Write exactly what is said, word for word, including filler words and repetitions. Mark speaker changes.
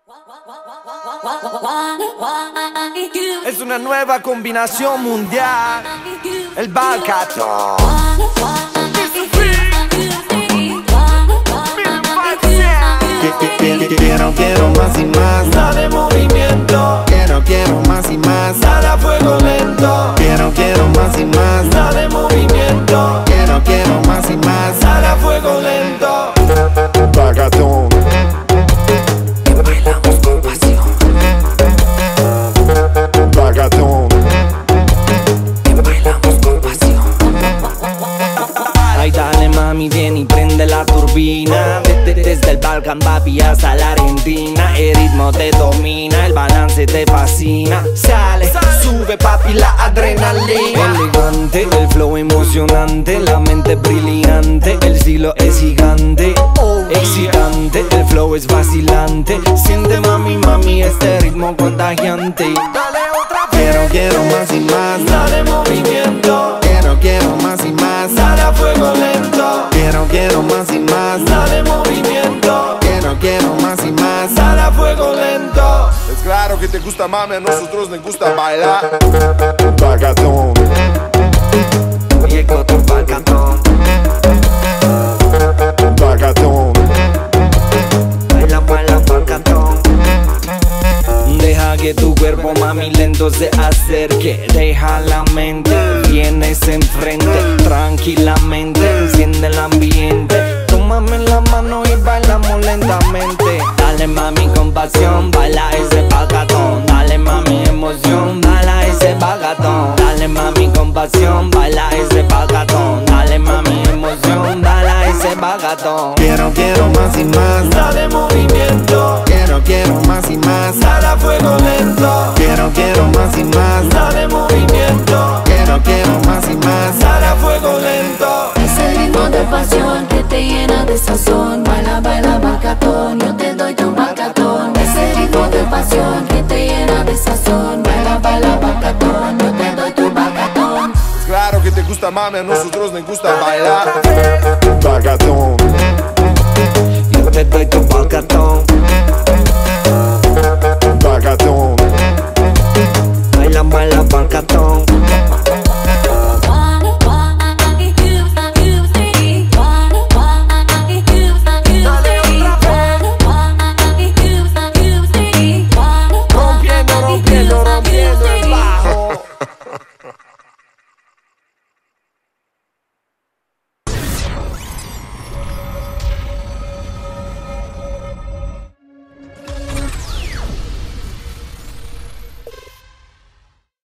Speaker 1: Es una nueva combinación mundial, el Balcatón.
Speaker 2: Quiero, quiero más y más,
Speaker 1: Dale movimiento.
Speaker 2: quiero, quiero más y más,
Speaker 1: Dale a fuego lento.
Speaker 2: quiero, quiero más y más,
Speaker 1: Dale movimiento.
Speaker 2: quiero, quiero más y más,
Speaker 1: Dale a fuego lento.
Speaker 2: Balcatón.
Speaker 1: Bailamos con pasión.
Speaker 2: Balcatón.
Speaker 1: Bailamos con pasión.
Speaker 3: Ay, dale mami, ven y prende la turbina. Desde, desde el Balcán, papi, hasta la Argentina. El ritmo te domina, el balance te fascina. Sale, sube, papi, la adrenalina. Elegante, el flow emocionante, la mente brillante. El estilo es gigante, excitante, el flow es vacilante. Siente mami, mami, este ritmo contagiante.
Speaker 1: Dale otra vez.
Speaker 2: Quiero, quiero más y más,
Speaker 1: Dale movimiento.
Speaker 2: quiero, quiero más y más,
Speaker 1: Dale a fuego lento.
Speaker 2: quiero, quiero más y más,
Speaker 1: Dale movimiento.
Speaker 2: quiero, quiero más y más,
Speaker 1: Dale a fuego lento.
Speaker 4: Es claro que te gusta mami, a nosotros nos gusta bailar.
Speaker 2: Balcatón.
Speaker 3: Llegó tu Balcatón.
Speaker 2: Balcatón.
Speaker 3: Baila, baila, Balcatón. Deja que tu cuerpo, mami, lento se acerque. Deja la mente, vienes enfrente. Tranquilamente, enciende el ambiente. Tómame la mano y bailamos lentamente. Dale mami con pasión, baila ese Balcatón. Dale mami emoción, baila ese Balcatón. Dale mami con pasión, baila ese Balcatón. Dale mami emoción, baila ese Balcatón.
Speaker 2: Quiero, quiero más y más,
Speaker 1: Dale movimiento.
Speaker 2: quiero, quiero más y más,
Speaker 1: Dale a fuego lento.
Speaker 2: quiero, quiero más y más,
Speaker 1: Dale movimiento.
Speaker 2: quiero, quiero más y más,
Speaker 1: Dale a fuego lento.
Speaker 5: Ese ritmo de pasión que te llena de sazón. Baila, baila, Balcatón, yo te doy tu Balcatón. Ese ritmo de pasión que te llena de sazón. Baila, baila, Balcatón, yo te doy tu Balcatón.
Speaker 4: Es claro que te gusta mami, a nosotros nos gusta bailar.